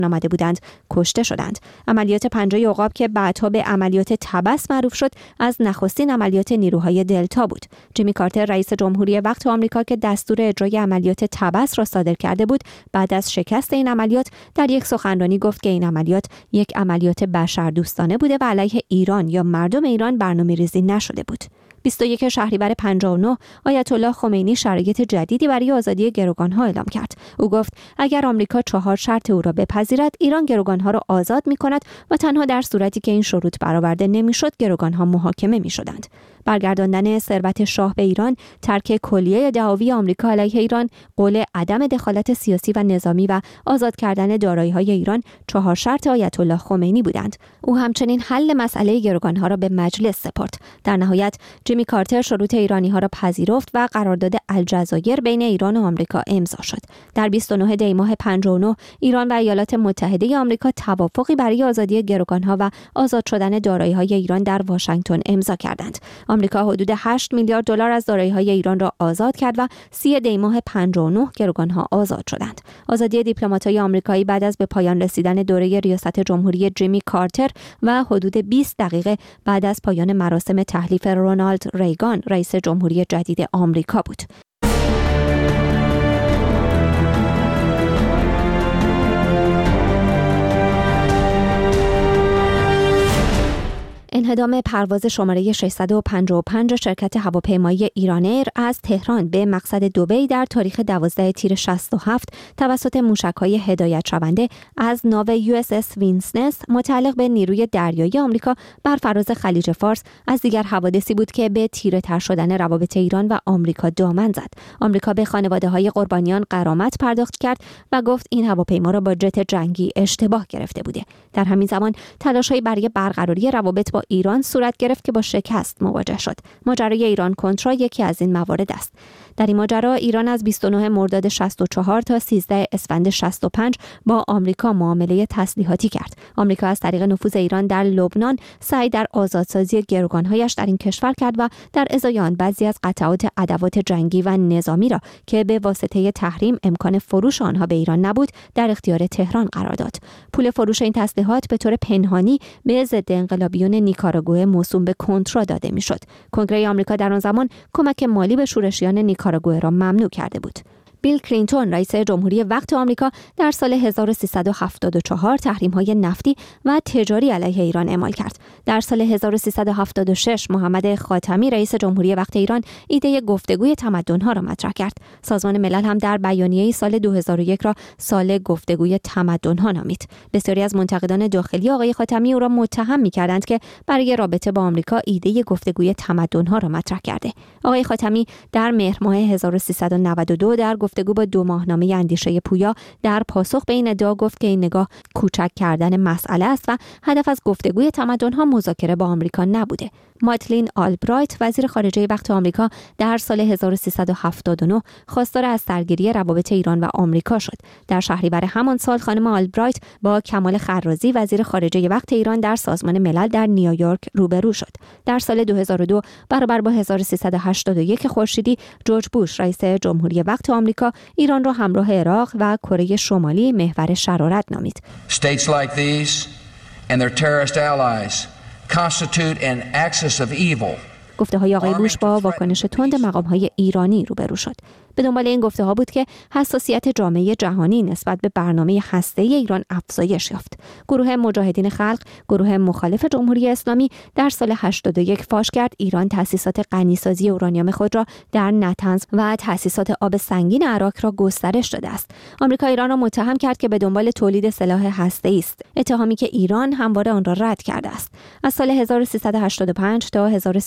آمده بودند کشته شدند. عملیات پنجه عقاب که بعدها به عملیات تبس معروف شد، از نخستین عملیات نیروهای دلتا بود. جیمی کارتر رئیس جمهوری وقت آمریکا که دستور اجرای عملیات تبس را صادر کرده بود، بعد از شکست این عملیات در یک سخنرانی گفت که این عملیات یک عملیات بشردوستانه بوده و علیه ایران یا مردم ایران برنامه‌ریزی نشده بود. 21 شهریور 59 آیت الله خمینی شرایط جدیدی برای آزادی گروگان‌ها اعلام کرد. او گفت اگر آمریکا 4 شرط او را بپذیرد، ایران گروگان‌ها را آزاد می‌کند و تنها در صورتی که این شروط برآورده نمی‌شد، گروگان‌ها محاکمه می‌شدند. برگرداندن ثروت شاه به ایران، ترک کلیه دعاوی آمریکا علیه ایران، قول عدم دخالت سیاسی و نظامی و آزاد کردن دارایی‌های ایران 4 شرط آیت الله خمینی بودند. او همچنین حل مسئله گروگان‌ها را به مجلس سپرد. در نهایت جیمی کارتر شروط ایرانی‌ها را پذیرفت و قرارداد الجزایر بین ایران و آمریکا امضا شد. در 29 دی ماه 59 ایران و ایالات متحده آمریکا توافقی برای آزادی گروگان‌ها و آزاد شدن دارایی‌های ایران در واشنگتن امضا کردند. آمریکا حدود 8 میلیارد دلار از دارایی‌های ایران را آزاد کرد و 30 دی ماه 59 گروگان‌ها آزاد شدند. آزادی دیپلمات‌های آمریکایی بعد از به پایان رسیدن دوره ریاست جمهوری جیمی کارتر و حدود 20 دقیقه بعد از پایان مراسم تحلیف رونالد ریگان رئیس جمهوری جدید آمریکا بود. انهدام پرواز شماره 655 شرکت هواپیمایی ایران ایر از تهران به مقصد دبی در تاریخ 12 تیر 67 توسط موشک‌های هدایت شونده از ناو USS وینسنس متعلق به نیروی دریایی آمریکا بر فراز خلیج فارس از دیگر حوادثی بود که به تیره‌تر شدن روابط ایران و آمریکا دامن زد. آمریکا به خانواده‌های قربانیان غرامت پرداخت کرد و گفت این هواپیما را با جت جنگی اشتباه گرفته بوده. در همین زمان تلاش‌هایی برای برقراری روابط با ایران صورت گرفت که با شکست مواجه شد. ماجرای ایران کنترا یکی از این موارد است. در این ماجرا ایران از 29 مرداد 64 تا 13 اسفند 65 با آمریکا معامله تسلیحاتی کرد. آمریکا از طریق نفوذ ایران در لبنان سعی در آزادسازی گروگان‌هایش در این کشور کرد و در ازای آن بعضی از قطعات ادوات جنگی و نظامی را که به واسطه تحریم امکان فروش آنها به ایران نبود در اختیار تهران قرار داد. پول فروش این تسلیحات به طور پنهانی به ضد انقلابیون نیکاراگوئه موسوم به کنترا داده میشد. کنگره آمریکا در آن زمان کمک مالی به شورشیان نیکاراگوئه را ممنوع کرده بود. بیل کلینتون رئیس جمهوری وقت آمریکا در سال 1374 تحریم‌های نفتی و تجاری علیه ایران اعمال کرد. در سال 1376 محمد خاتمی رئیس جمهوری وقت ایران ایده گفتگوی تمدن‌ها را مطرح کرد. سازمان ملل هم در بیانیه‌ای سال 2001 را سال گفتگوی تمدن‌ها نامید. بسیاری از منتقدان داخلی آقای خاتمی او را متهم می‌کردند که برای رابطه با آمریکا ایده گفتگوی تمدن‌ها را مطرح کرده. آقای خاتمی در مهر ماه 1392 در گفتگو با 2 ماهنامه اندیشه پویا در پاسخ به این ادعا گفت که این نگاه کوچک کردن مسئله است و هدف از گفتگوی تمدن‌ها مذاکره با آمریکا نبوده. مادلین آلبرایت وزیر خارجه وقت آمریکا در سال 1379 خواستار از سرگیری روابط ایران و آمریکا شد. در شهریور همان سال خانم آلبرایت با کمال خرازی وزیر خارجه وقت ایران در سازمان ملل در نیویورک روبرو شد. در سال 2002 برابر با 1381 خورشیدی جورج بوش رئیس جمهوری وقت آمریکا ایران را همراه عراق و کره شمالی محور شرارت نامید. States like these and their terrorist allies constitute an axis of evil. گفته‌های آقای بوش با واکنش تند مقام‌های ایرانی روبرو شد. به دنبال این گفته‌ها بود که حساسیت جامعه جهانی نسبت به برنامه هسته‌ای ایران افزایش یافت. گروه مجاهدین خلق، گروه مخالف جمهوری اسلامی در سال 81 فاش کرد ایران تأسیسات غنیسازی اورانیوم خود را در نتنز و تأسیسات آب سنگین عراق را گسترش داده است. آمریکا ایران را متهم کرد که به دنبال تولید سلاح هسته‌ای است، اتهامی که ایران همواره آن را رد کرده است. از سال 1385 تا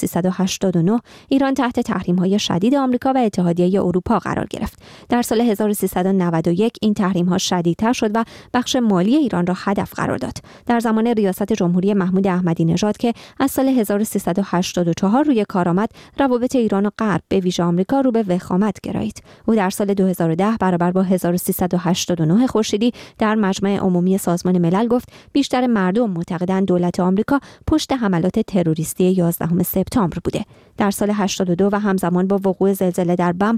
1389 ایران تحت تحریم‌های شدید آمریکا و اتحادیه اروپا قرار گرفت. در سال 1391 این تحریم‌ها شدیدتر شد و بخش مالی ایران را هدف قرار داد. در زمان ریاست جمهوری محمود احمدی نژاد که از سال 1384 روی کار آمد، روابط ایران و غرب به ویژه آمریکا رو به وخامت گرایید. او در سال 2010 برابر با 1389 خورشیدی در مجمع عمومی سازمان ملل گفت بیشتر مردم معتقدند دولت آمریکا پشت حملات تروریستی 11 سپتامبر بوده. در سال 82 و همزمان با وقوع زلزله در بم، آمریکا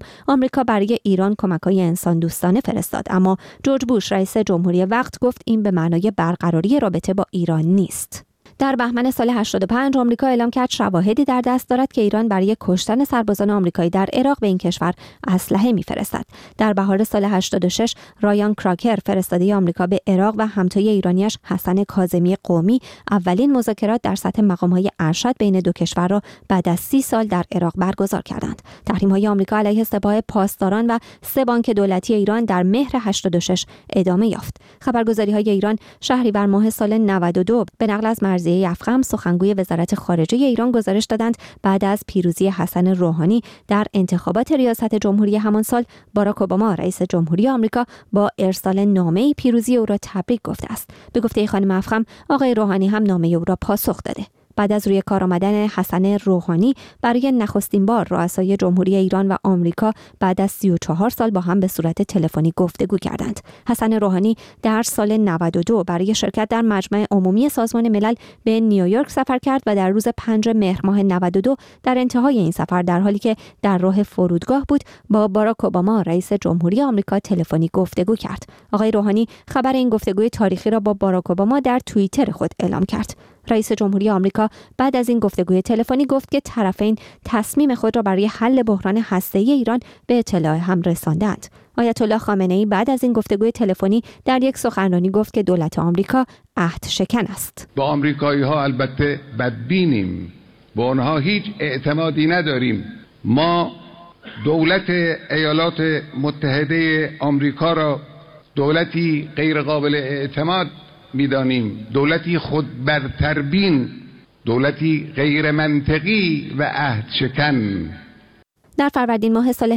آمریکا برای ایران کمک‌های انسان دوستانه فرستاد، اما جورج بوش رئیس جمهوری وقت گفت این به معنای برقراری رابطه با ایران نیست. در بهمن سال 85 آمریکا اعلام کرد شواهدی در دست دارد که ایران برای کشتن سربازان آمریکایی در عراق به این کشور اسلحه می‌فرستد. در بهار سال 86 رایان کراکر فرستاده آمریکا به عراق و همتای ایرانیش حسن کاظمی قومی اولین مذاکرات در سطح مقام‌های ارشد بین دو کشور را بعد از 30 سال در عراق برگزار کردند. تحریم‌های آمریکا علیه سپاه پاسداران و 3 بانک دولتی ایران در مهر 86 ادامه یافت. خبرگزاری‌های ایران شهریور ماه سال 92 به نقل از مرزیه افخم سخنگوی وزارت خارجه ایران گزارش دادند بعد از پیروزی حسن روحانی در انتخابات ریاست جمهوری همان سال، باراک اوباما رئیس جمهوری آمریکا با ارسال نامه‌ای پیروزی او را تبریک گفته است. به گفته خانم افخم، آقای روحانی هم نامه او را پاسخ داده. بعد از روی کار آمدن حسن روحانی برای نخستین بار رؤسای جمهوری ایران و آمریکا بعد از 34 سال با هم به صورت تلفنی گفتگو کردند. حسن روحانی در سال 92 برای شرکت در مجمع عمومی سازمان ملل به نیویورک سفر کرد و در روز 5 مهر ماه 92 در انتهای این سفر در حالی که در راه فرودگاه بود با باراک اوباما رئیس جمهوری آمریکا تلفنی گفتگو کرد. آقای روحانی خبر این گفتگوی تاریخی را با باراک اوباما در توییتر خود اعلام کرد. رئیس جمهوری آمریکا بعد از این گفتگوی تلفنی گفت که طرفین تصمیم خود را برای حل بحران هسته‌ای ایران به اطلاع هم رساندند. آیت الله خامنه‌ای بعد از این گفتگوی تلفنی در یک سخنرانی گفت که دولت آمریکا عهد شکن است. با آمریکایی‌ها البته بدبینیم، به آنها هیچ اعتمادی نداریم. ما دولت ایالات متحده آمریکا را دولتی غیر قابل اعتماد می‌دانیم، دولتی خودبرتربین، دولتی غیر منطقی و عهد شکن. در فروردین ماه سال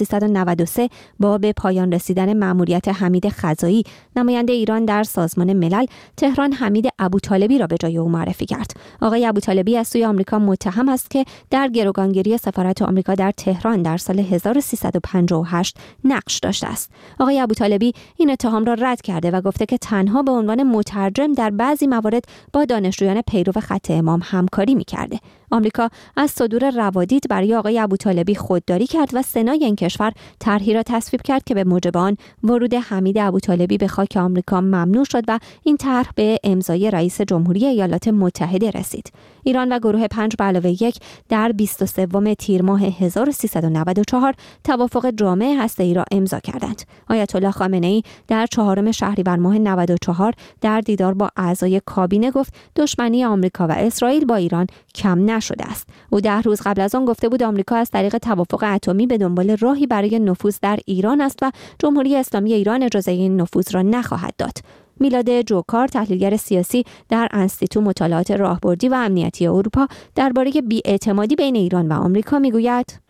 1393 با به پایان رسیدن مأموریت حمید خزایی نماینده ایران در سازمان ملل، تهران حمید ابوطالبی را به جای او معرفی کرد. آقای ابوطالبی از سوی آمریکا متهم است که در گروگانگیری سفارت آمریکا در تهران در سال 1358 نقش داشته است. آقای ابوطالبی این اتهام را رد کرده و گفته که تنها به عنوان مترجم در بعضی موارد با دانشجویان پیرو خط امام همکاری می‌کرده. آمریکا از صدور روادید برای آقای ابوطالبی خودداری کرد و سنای این کشور طرحی را تصویب کرد که به موجب آن ورود حمید ابوطالبی به خاک آمریکا ممنوع شد و این طرح به امضای رئیس جمهوری ایالات متحده رسید. ایران و گروه 5+1 در 23 تیر ماه 1394 توافق جامع هسته‌ای را امضا کردند. آیت الله خامنه‌ای در 4 شهریور ماه 94 در دیدار با اعضای کابینه گفت دشمنی آمریکا و اسرائیل با ایران کم نشده است. او 10 روز قبل از آن گفته بود آمریکا از طریق توافق اتمی به دنبال راهی برای نفوذ در ایران است و جمهوری اسلامی ایران اجازه این نفوذ را نخواهد داد. میلاد جوکار، تحلیلگر سیاسی در انستیتو مطالعات راهبردی و امنیتی اروپا، درباره بی‌اعتمادی بین ایران و آمریکا میگوید: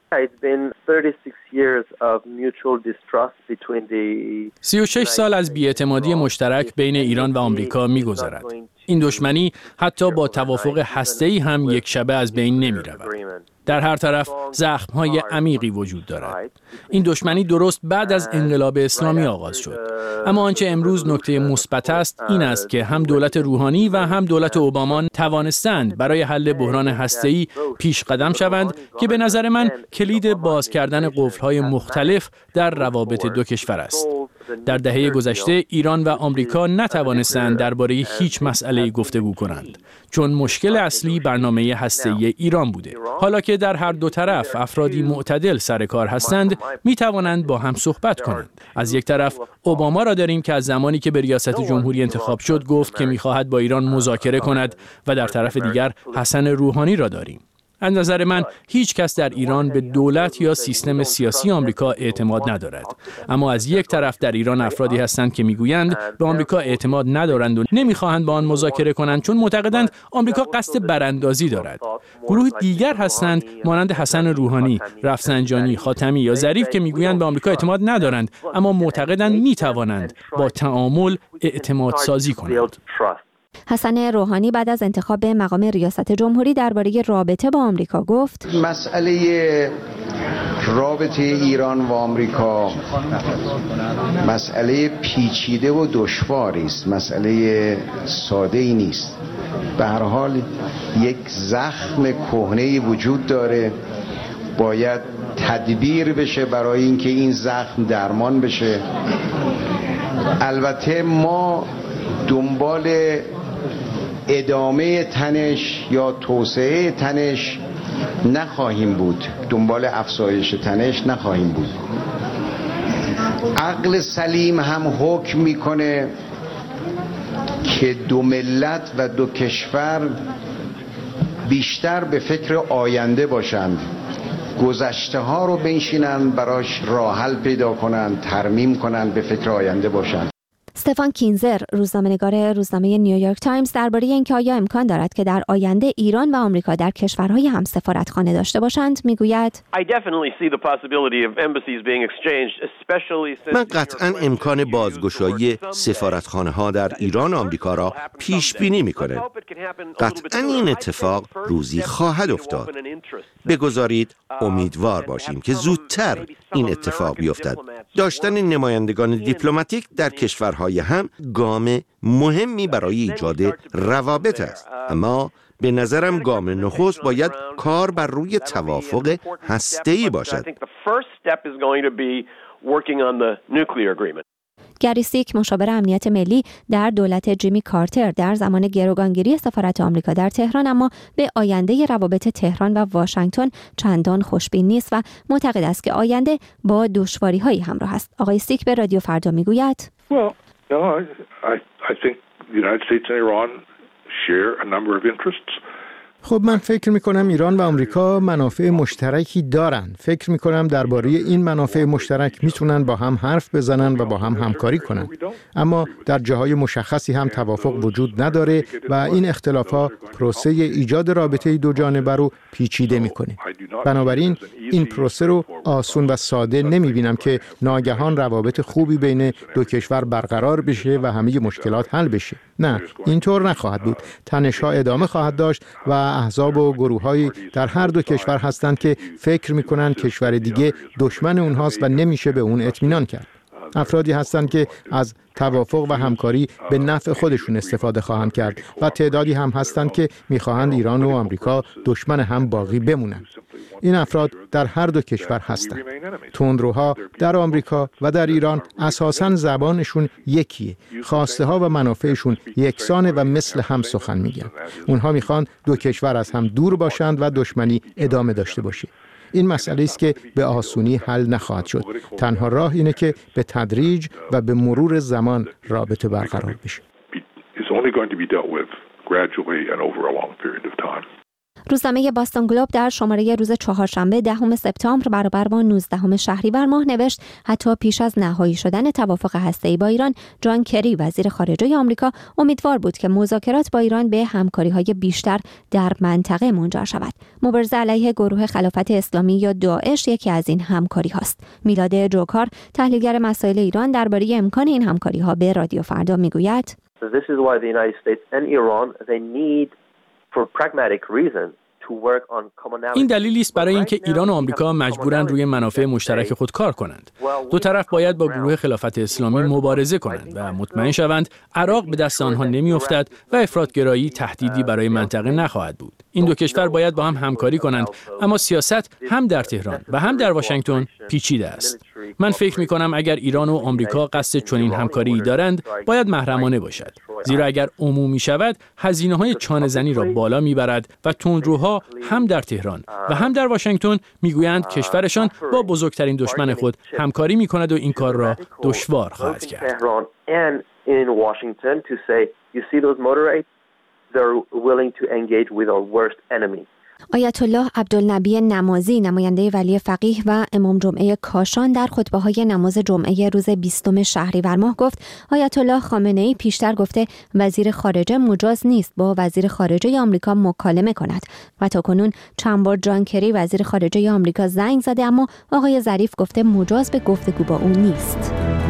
36 سال از بی‌اعتمادی مشترک بین ایران و آمریکا می‌گذرد. این دشمنی حتی با توافق هسته‌ای هم یک شبه از بین نمی‌رود. در هر طرف زخم‌های عمیقی وجود دارد. این دشمنی درست بعد از انقلاب اسلامی آغاز شد. اما آنچه امروز نکته مثبت است این است که هم دولت روحانی و هم دولت اوباما توانستند برای حل بحران هسته‌ای پیش قدم شوند که به نظر من کلید باز کردن قفل‌های مختلف در روابط دو کشور است. در دهه گذشته ایران و آمریکا نتوانستند درباره هیچ مسئله‌ای گفتگو کنند، چون مشکل اصلی برنامه هسته‌ای ایران بوده. حالا که در هر دو طرف افرادی معتدل سر کار هستند، می توانند با هم صحبت کنند. از یک طرف اوباما را داریم که از زمانی که به ریاست جمهوری انتخاب شد گفت که می خواهد با ایران مذاکره کند و در طرف دیگر حسن روحانی را داریم. از نظر من هیچ کس در ایران به دولت یا سیستم سیاسی آمریکا اعتماد ندارد. اما از یک طرف در ایران افرادی هستند که میگویند به آمریکا اعتماد ندارند و نمیخواهند با آن مذاکره کنند چون معتقدند آمریکا قصد براندازی دارد. گروه دیگر هستند مانند حسن روحانی، رفسنجانی، خاتمی یا ظریف که میگویند به آمریکا اعتماد ندارند اما معتقدند میتوانند با تعامل اعتماد سازی کنند. حسن روحانی بعد از انتخاب به مقام ریاست جمهوری درباره رابطه با آمریکا گفت: مسئله رابطه ایران و آمریکا مسئله پیچیده و دشواری است، مسئله ساده‌ای نیست. به هر حال یک زخم کهنه‌ای وجود داره. باید تدبیر بشه برای اینکه این زخم درمان بشه. البته ما دنبال ادامه تنش یا توسعه تنش نخواهیم بود، دنبال افزایش تنش نخواهیم بود. عقل سلیم هم حکم میکنه که دو ملت و دو کشور بیشتر به فکر آینده باشند، گذشته ها رو بنشینن براش راه حل پیدا کنن، ترمیم کنن، به فکر آینده باشن. استفان کینزر، روزنامه‌نگار روزنامه نیویورک تایمز، درباره اینکه آیا امکان دارد که در آینده ایران و آمریکا در کشورهای هم سفارتخانه داشته باشند میگوید: من قطعاً امکان بازگشایی سفارتخانه‌ها در ایران و آمریکا را پیش بینی می‌کنم. قطعاً این اتفاق روزی خواهد افتاد. بگذارید امیدوار باشیم که زودتر این اتفاق بیفتد. داشتن نمایندگان دیپلماتیک در کشورهای هم گام مهمی برای ایجاد روابط است، اما به نظرم گام نخست باید کار بر روی توافق هسته‌ای باشد. گری سیک، مشاور امنیت ملی در دولت جیمی کارتر در زمان گروگانگیری سفارت آمریکا در تهران، اما به آینده روابط تهران و واشنگتن چندان خوشبین نیست و معتقد است که آینده با دشواری‌هایی همراه است. آقای سیک به رادیو فردا میگوید: خب من فکر میکنم ایران و آمریکا منافع مشترکی دارن. فکر میکنم درباره این منافع مشترک میتونن با هم حرف بزنن و با هم همکاری کنن. اما در جاهای مشخصی هم توافق وجود نداره و این اختلافات پروسه ایجاد رابطه دو جانبه رو پیچیده میکنه. بنابراین این پروسه رو آسون و ساده نمیبینم که ناگهان روابط خوبی بین دو کشور برقرار بشه و همه مشکلات حل بشه. نه، اینطور نخواهد بود. تنش‌ها ادامه خواهد داشت و احزاب و گروه‌هایی در هر دو کشور هستند که فکر می‌کنند کشور دیگه دشمن اونهاست و نمیشه به اون اطمینان کرد. افرادی هستند که از توافق و همکاری به نفع خودشون استفاده خواهند کرد و تعدادی هم هستند که می‌خواهند ایران و آمریکا دشمن هم باقی بمونند. این افراد در هر دو کشور هستند. تندروها در آمریکا و در ایران اساساً زبانشون یکیه. خواسته ها و منافعشون یکسانه و مثل هم سخن میگن. اونها میخوان دو کشور از هم دور باشند و دشمنی ادامه داشته باشه. این مسئله است که به آسونی حل نخواهد شد. تنها راه اینه که به تدریج و به مرور زمان رابطه برقرار بشه. روزنامه باستون گلوب در شماره روز چهارشنبه 10 سپتامبر برابر با 19 شهریور ماه نوشت: حتی پیش از نهایی شدن توافق هسته‌ای با ایران، جان کری وزیر خارجه آمریکا امیدوار بود که مذاکرات با ایران به همکاری‌های بیشتر در منطقه منجر شود. مبارزه علیه گروه خلافت اسلامی یا داعش یکی از این همکاری‌هاست. میلاد جوکار، تحلیلگر مسائل ایران، درباره امکان این همکاری‌ها به رادیو فردا میگوید: این دلیلی است برای اینکه ایران و آمریکا مجبورند روی منافع مشترک خود کار کنند. دو طرف باید با گروه خلافت اسلامی مبارزه کنند و مطمئن شوند عراق به دست آنها نمیافتد و افراطگرایی تهدیدی برای منطقه نخواهد بود. این دو کشور باید با هم همکاری کنند، اما سیاست هم در تهران و هم در واشنگتن پیچیده است. من فکر می‌کنم اگر ایران و آمریکا قصد چنین همکاری دارند، باید محرمانه باشد. زیرا اگر عمومی شود، هزینه‌های چانه‌زنی را بالا می‌برد و تندروها هم در تهران و هم در واشنگتن می‌گویند کشورشان با بزرگترین دشمن خود همکاری می‌کند و این کار را دشوار خواهد کرد. آیت الله عبدالنبی نمازی، نماینده ولی فقیه و امام جمعه کاشان، در خطبه‌های نماز جمعه روز 20 شهریور ماه گفت: آیت الله خامنه‌ای پیشتر گفته وزیر خارجه مجاز نیست با وزیر خارجه آمریکا مکالمه کند و تاکنون چند بار جان کری وزیر خارجه آمریکا زنگ زده، اما آقای ظریف گفته مجاز به گفتگو با او نیست.